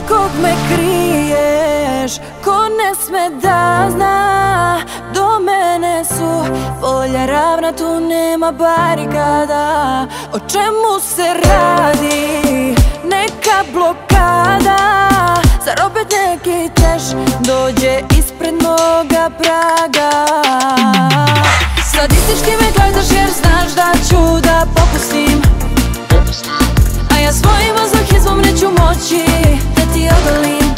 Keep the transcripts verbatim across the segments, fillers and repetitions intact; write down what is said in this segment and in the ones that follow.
kog me kriješ, ko ne sme da zna. Do mene su polja ravna, tu nema barikada. O čemu se radi? Neka blokada. Zar opet neki teš dođe ispred moga praga? Sadistički me gledaš jer znaš da ću da popustim, a ja svojim mazohizmom neću moći da ti odolim.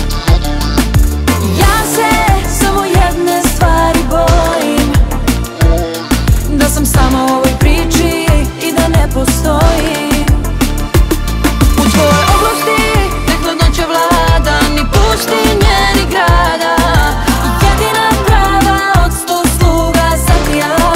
Ja se samo jedne stvari bojim, da sam sama u ovoj priči i da ne postojim. U tvojoj oblasti ne hladnoća vlada, ni pustinje, ni grada. Jedina prava od sto sluga sam ti ja.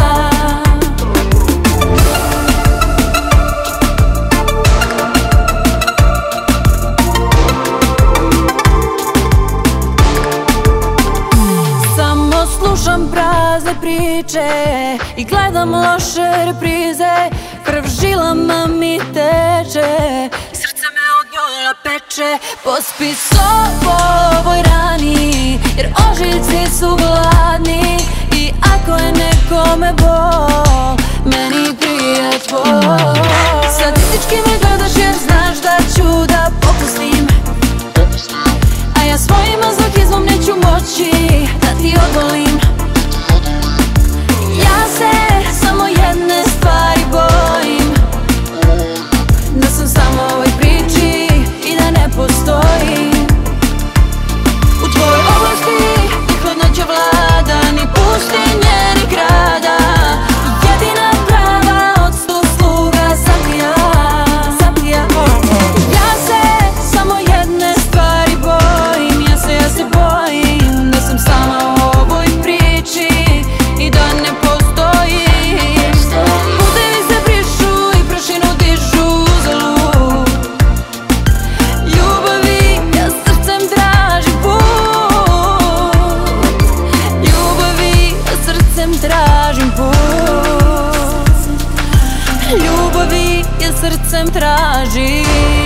Samo slušam prazne priče i gledam loše reprize. Krv žilama mi teče, srce me od bola peče. Pospi ovoj rani, jer ožiljci su gladni. I ako je nekome bol, meni prije tvoj. Sadistički me gledaš jer znaš da ću da popustim, a ja svojim mazohizmom neću moći da ti odolim. Ja se samo jedne stvari bojim, da sam samo u ovoj priči i da ne postojim. U tvojoj oblasti ni hladnoća vlada, ni pustinje, ni grada. Jedina prava od sto sluga sam ti ja, sam ti ja. Ja se samo jedne stvari bojim, ja se, ja se bojim, da sam sama u ovoj priči i da ne postojim. Putevi se brišu i prašinu dižu uzalud. Ljubavi ja srcem tražim put, ljubavi ja srcem tražim put, ljubavi ja srcem tražim.